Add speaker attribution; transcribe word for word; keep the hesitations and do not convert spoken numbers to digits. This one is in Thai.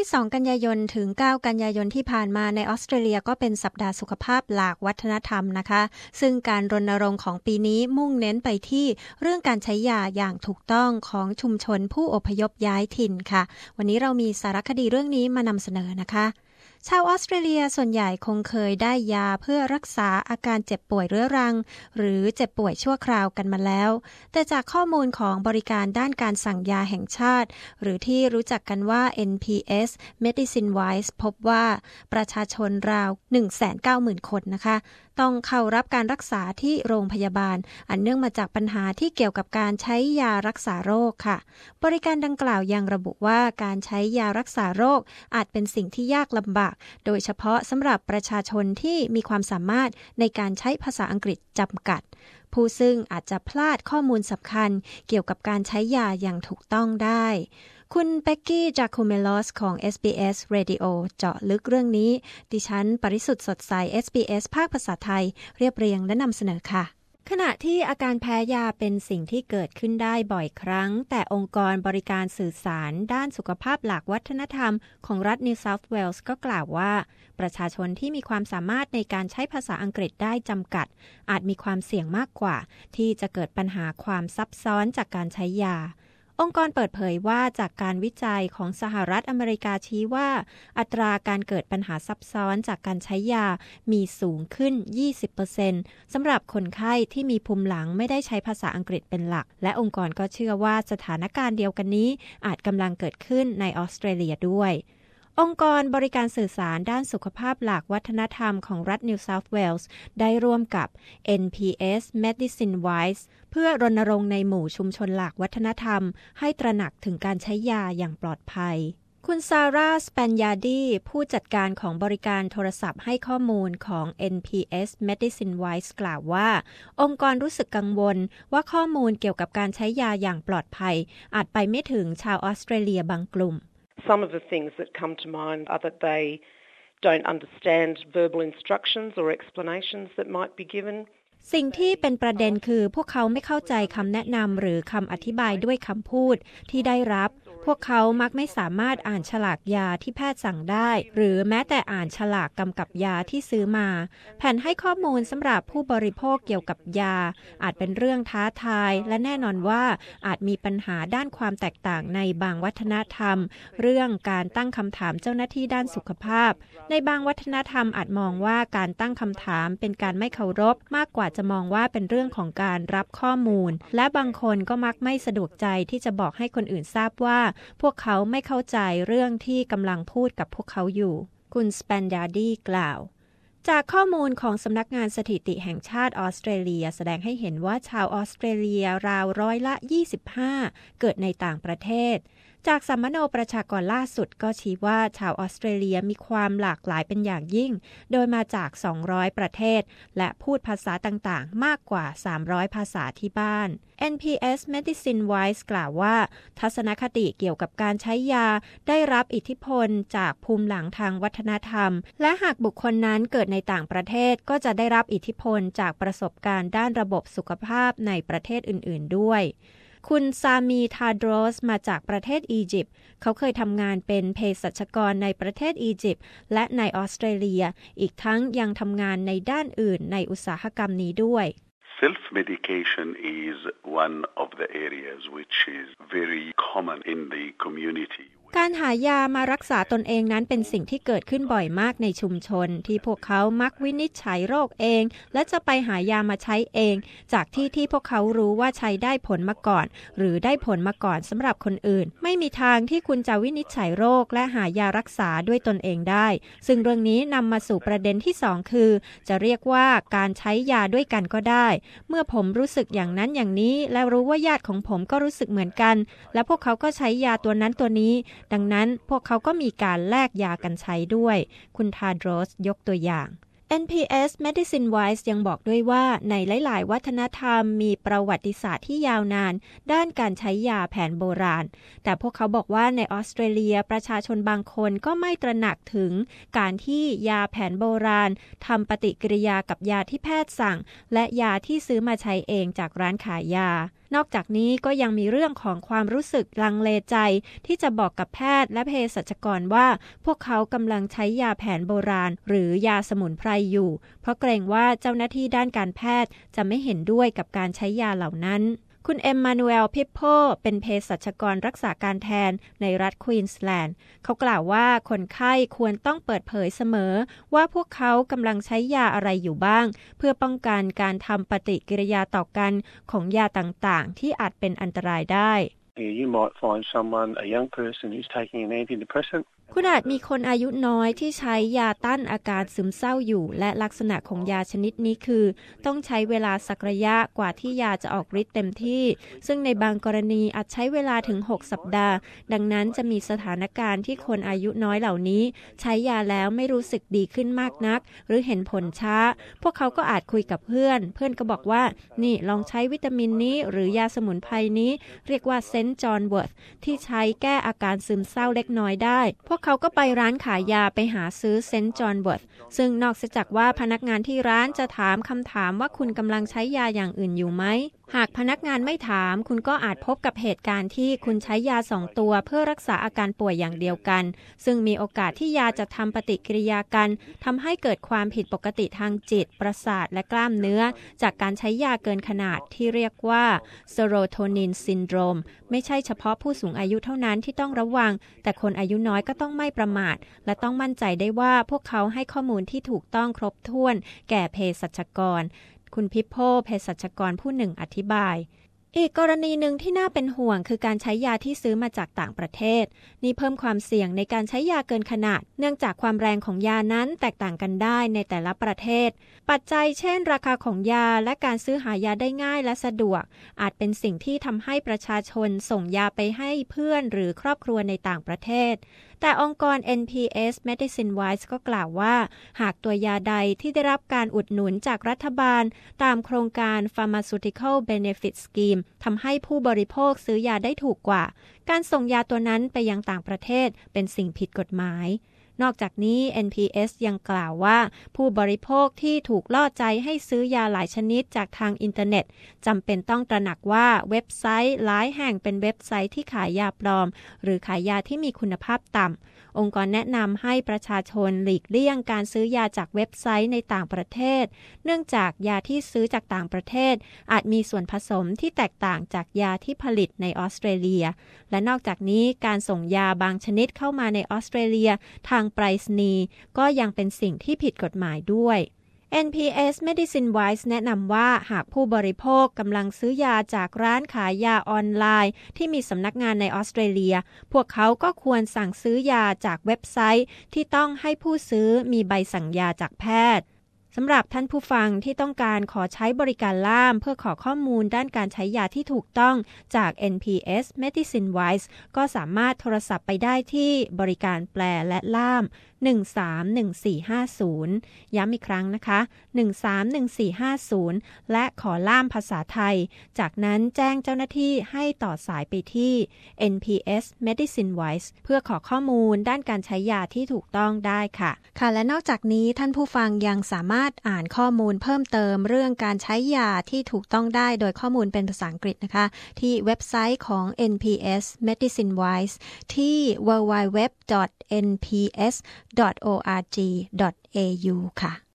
Speaker 1: สองกันยายนถึงเก้ากันยายนที่ผ่านมาในออสเตรเลียก็เป็นสัปดาห์สุขภาพหลากวัฒนธรรมนะคะซึ่งการรณรงค์ของปีนี้มุ่งเน้นไปที่เรื่องการใช้ยาอย่างถูกต้องของชุมชนผู้อพยพย้ายถิ่นค่ะวันนี้เรามีสารคดีเรื่องนี้มานำเสนอนะคะชาวออสเตรเลียส่วนใหญ่คงเคยได้ยาเพื่อรักษาอาการเจ็บป่วยเรื้อรังหรือเจ็บป่วยชั่วคราวกันมาแล้วแต่จากข้อมูลของบริการด้านการสั่งยาแห่งชาติหรือที่รู้จักกันว่า เอ็น พี เอส Medicine Wise พบว่าประชาชนราว หนึ่งแสนเก้าหมื่น คนนะคะต้องเข้ารับการรักษาที่โรงพยาบาลอันเนื่องมาจากปัญหาที่เกี่ยวกับการใช้ยารักษาโรคค่ะบริการดังกล่าวยังระบุว่าการใช้ยารักษาโรคอาจเป็นสิ่งที่ยากลำบากโดยเฉพาะสำหรับประชาชนที่มีความสามารถในการใช้ภาษาอังกฤษจำกัดผู้ซึ่งอาจจะพลาดข้อมูลสำคัญเกี่ยวกับการใช้ยาอย่างถูกต้องได้คุณเป็กกี้จากคูเมลอสของ เอส บี เอส Radio เจาะลึกเรื่องนี้ดิฉันปริสุทธิ์สดใส เอส บี เอส ภาคภาษาไทยเรียบเรียงและนำเสนอค่ะขณะที่อาการแพ้ยาเป็นสิ่งที่เกิดขึ้นได้บ่อยครั้งแต่องค์กรบริการสื่อสารด้านสุขภาพหลักวัฒนธรรมของรัฐนิวเซาท์เวลส์ก็กล่าวว่าประชาชนที่มีความสามารถในการใช้ภาษาอังกฤษได้จำกัดอาจมีความเสี่ยงมากกว่าที่จะเกิดปัญหาความซับซ้อนจากการใช้ยาองค์กรเปิดเผยว่าจากการวิจัยของสหรัฐอเมริกาชี้ว่าอัตราการเกิดปัญหาซับซ้อนจากการใช้ยามีสูงขึ้น ยี่สิบเปอร์เซ็นต์ สำหรับคนไข้ที่มีภูมิหลังไม่ได้ใช้ภาษาอังกฤษเป็นหลักและองค์กรก็เชื่อว่าสถานการณ์เดียวกันนี้อาจกำลังเกิดขึ้นในออสเตรเลียด้วยองค์กรบริการสื่อสารด้านสุขภาพหลักวัฒนธรรมของรัฐนิวเซาท์เวลส์ได้ร่วมกับ เอ็น พี เอส Medicine Wise เพื่อรณรงค์ในหมู่ชุมชนหลักวัฒนธรรมให้ตระหนักถึงการใช้ยาอย่างปลอดภัยคุณซาร่าสเปนยาดีผู้จัดการของบริการโทรศัพท์ให้ข้อมูลของ เอ็น พี เอส Medicine Wise กล่าวว่าองค์กรรู้สึกกังวลว่าข้อมูลเกี่ยวกับการใช้ยาอย่างปลอดภัยอาจไปไม่ถึงชาวออสเตรเลียบางกลุ่ม
Speaker 2: Some of the things that come to mind are that they don't understand verbal instructions or explanations that might be given.
Speaker 1: สิ่งที่เป็นประเด็นคือพวกเขาไม่เข้าใจคำแนะนำหรือคำอธิบายด้วยคำพูดที่ได้รับพวกเขามักไม่สามารถอ่านฉลากยาที่แพทย์สั่งได้หรือแม้แต่อ่านฉลากกำกับยาที่ซื้อมาแผ่นให้ข้อมูลสำหรับผู้บริโภคเกี่ยวกับยาอาจเป็นเรื่องท้าทายและแน่นอนว่าอาจมีปัญหาด้านความแตกต่างในบางวัฒนธรรมเรื่องการตั้งคำถามเจ้าหน้าที่ด้านสุขภาพในบางวัฒนธรรมอาจมองว่าการตั้งคำถามเป็นการไม่เคารพมากกว่าจะมองว่าเป็นเรื่องของการรับข้อมูลและบางคนก็มักไม่สะดวกใจที่จะบอกให้คนอื่นทราบว่าพวกเขาไม่เข้าใจเรื่องที่กำลังพูดกับพวกเขาอยู่คุณสเปนดาร์ดีกล่าวจากข้อมูลของสำนักงานสถิติแห่งชาติออสเตรเลียแสดงให้เห็นว่าชาวออสเตรเลียราวร้อยละยี่สิบห้าเกิดในต่างประเทศจากสัมมโนประชากรล่าสุดก็ชี้ว่าชาวออสเตรเลียมีความหลากหลายเป็นอย่างยิ่งโดยมาจากสองร้อยประเทศและพูดภาษาต่างๆมากกว่าสามร้อยภาษาที่บ้าน เอ็น พี เอส Medicine Wise กล่าวว่าทัศนคติเกี่ยวกับการใช้ยาได้รับอิทธิพลจากภูมิหลังทางวัฒนธรรมและหากบุคคลนั้นเกิดในต่างประเทศก็จะได้รับอิทธิพลจากประสบการณ์ด้านระบบสุขภาพในประเทศอื่นๆด้วยคุณซามีทาโดรสมาจากประเทศอียิปต์เขาเคยทำงานเป็นเภสัชกรในประเทศอียิปต์และในออสเตรเลียอีกทั้งยังทำงานในด้านอื่นในอุตสาหกรรมนี้ด้วย
Speaker 3: Self-medication is one of the areas which is very common in the community
Speaker 1: การหายามารักษาตนเองนั้นเป็นสิ่งที่เกิดขึ้นบ่อยมากในชุมชนที่พวกเขามักวินิจฉัยโรคเองและจะไปหายามาใช้เองจากที่ที่พวกเขารู้ว่าใช้ได้ผลมาก่อนหรือได้ผลมาก่อนสำหรับคนอื่นไม่มีทางที่คุณจะวินิจฉัยโรคและหายารักษาด้วยตนเองได้ซึ่งเรื่องนี้นำมาสู่ประเด็นที่สองคือจะเรียกว่าการใช้ยาด้วยกันก็ได้เมื่อผมรู้สึกอย่างนั้นอย่างนี้และรู้ว่าญาติของผมก็รู้สึกเหมือนกันและพวกเขาก็ใช้ยาตัวนั้นตัวนี้ดังนั้นพวกเขาก็มีการแลกยากันใช้ด้วยคุณทาโดรสยกตัวอย่าง เอ็น พี เอส Medicine Wise ยังบอกด้วยว่าในหลายๆวัฒนธรรมมีประวัติศาสตร์ที่ยาวนานด้านการใช้ยาแผนโบราณแต่พวกเขาบอกว่าในออสเตรเลียประชาชนบางคนก็ไม่ตระหนักถึงการที่ยาแผนโบราณทำปฏิกิริยากับยาที่แพทย์สั่งและยาที่ซื้อมาใช้เองจากร้านขายยานอกจากนี้ก็ยังมีเรื่องของความรู้สึกลังเลใจที่จะบอกกับแพทย์และเภสัชกรว่าพวกเขากำลังใช้ยาแผนโบราณหรือยาสมุนไพรอยู่เพราะเกรงว่าเจ้าหน้าที่ด้านการแพทย์จะไม่เห็นด้วยกับการใช้ยาเหล่านั้นคุณเอ็มมานูเอลพิปโพเป็นเภสัชกรรักษาการแทนในรัฐควีนสแลนด์เขากล่าวว่าคนไข้ควรต้องเปิดเผยเสมอว่าพวกเขากำลังใช้ยาอะไรอยู่บ้างเพื่อป้องกันการทำปฏิกิริยาต่อกันของยาต่างๆที่อาจเป็นอันตรายได้
Speaker 4: You might find someone, a young person who's taking an antidepressant.
Speaker 1: คุณอาจมีคนอายุน้อยที่ใช้ยาต้านอาการซึมเศร้าอยู่และลักษณะของยาชนิดนี้คือต้องใช้เวลาสักระยะกว่าที่ยาจะออกฤทธิ์เต็มที่ซึ่งในบางกรณีอาจใช้เวลาถึงหกสัปดาห์ดังนั้นจะมีสถานการณ์ที่คนอายุน้อยเหล่านี้ใช้ยาแล้วไม่รู้สึกดีขึ้นมากนักหรือเห็นผลช้าพวกเขาก็อาจคุยกับเพื่อนเพื่อนก็บอกว่านี่ลองใช้วิตามินนี้หรือยาสมุนไพรนี้เรียกว่าเซนต์จอห์นเวิร์ธที่ใช้แก้อาการซึมเศร้าเล็กน้อยได้พวกเขาก็ไปร้านขายยาไปหาซื้อเซนต์จอห์นเวิร์ธซึ่งนอกจากว่าพนักงานที่ร้านจะถามคำถามว่าคุณกำลังใช้ยาอย่างอื่นอยู่ไหมหากพนักงานไม่ถามคุณก็อาจพบกับเหตุการณ์ที่คุณใช้ยาสองตัวเพื่อรักษาอาการป่วยอย่างเดียวกันซึ่งมีโอกาสที่ยาจะทำปฏิกิริยากันทำให้เกิดความผิดปกติทางจิตประสาทและกล้ามเนื้อจากการใช้ยาเกินขนาดที่เรียกว่าเซโรโทนินซินโดรมไม่ใช่เฉพาะผู้สูงอายุเท่านั้นที่ต้องระวังแต่คนอายุน้อยก็ต้องไม่ประมาทและต้องมั่นใจได้ว่าพวกเขาให้ข้อมูลที่ถูกต้องครบถ้วนแก่เภสัชกรคุณพิปโพเภสัชกรผู้หนึ่งอธิบายอีกกรณีหนึ่งที่น่าเป็นห่วงคือการใช้ยาที่ซื้อมาจากต่างประเทศนี่เพิ่มความเสี่ยงในการใช้ยาเกินขนาดเนื่องจากความแรงของยานั้นแตกต่างกันได้ในแต่ละประเทศปัจจัยเช่นราคาของยาและการซื้อหายาได้ง่ายและสะดวกอาจเป็นสิ่งที่ทำให้ประชาชนส่งยาไปให้เพื่อนหรือครอบครัวในต่างประเทศแต่องค์กร เอ็น พี เอส Medicine Wise ก็กล่าวว่าหากตัวยาใดที่ได้รับการอุดหนุนจากรัฐบาลตามโครงการ Pharmaceutical Benefit Scheme ทำให้ผู้บริโภคซื้อยาได้ถูกกว่าการส่งยาตัวนั้นไปยังต่างประเทศเป็นสิ่งผิดกฎหมายนอกจากนี้ เอ็น พี เอส ยังกล่าวว่าผู้บริโภคที่ถูกล่อใจให้ซื้อยาหลายชนิดจากทางอินเทอร์เน็ตจำเป็นต้องตระหนักว่าเว็บไซต์หลายแห่งเป็นเว็บไซต์ที่ขายยาปลอมหรือขายยาที่มีคุณภาพต่ำองค์กรแนะนำให้ประชาชนหลีกเลี่ยงการซื้อยาจากเว็บไซต์ในต่างประเทศเนื่องจากยาที่ซื้อจากต่างประเทศอาจมีส่วนผสมที่แตกต่างจากยาที่ผลิตในออสเตรเลียและนอกจากนี้การส่งยาบางชนิดเข้ามาในออสเตรเลียทางไปรษณีย์ก็ยังเป็นสิ่งที่ผิดกฎหมายด้วย เอ็น พี เอส Medicine Wise แนะนำว่าหากผู้บริโภคกำลังซื้อยาจากร้านขายยาออนไลน์ที่มีสำนักงานในออสเตรเลียพวกเขาก็ควรสั่งซื้อยาจากเว็บไซต์ที่ต้องให้ผู้ซื้อมีใบสั่งยาจากแพทย์สำหรับท่านผู้ฟังที่ต้องการขอใช้บริการล่ามเพื่อขอข้อมูลด้านการใช้ยาที่ถูกต้องจาก เอ็น พี เอส Medicine Wise ก็สามารถโทรศัพท์ไปได้ที่บริการแปลและล่ามหนึ่งสามหนึ่งสี่ห้าศูนย์ย้ำอีกครั้งนะคะหนึ่งสามหนึ่งสี่ห้าศูนย์และขอล่ามภาษาไทยจากนั้นแจ้งเจ้าหน้าที่ให้ต่อสายไปที่ เอ็น พี เอส Medicine Wise เพื่อขอข้อมูลด้านการใช้ยาที่ถูกต้องได้ค่ะค่ะและนอกจากนี้ท่านผู้ฟังยังสามารถอ่านข้อมูลเพิ่มเติมเรื่องการใช้ยาที่ถูกต้องได้โดยข้อมูลเป็นภาษาอังกฤษนะคะที่เว็บไซต์ของ เอ็น พี เอส Medicine Wise ที่ ดับเบิลยู ดับเบิลยู ดับเบิลยู ดอท เอ็น พี เอส ดอท โอ อาร์ จี ดอท เอ ยู ค่ะ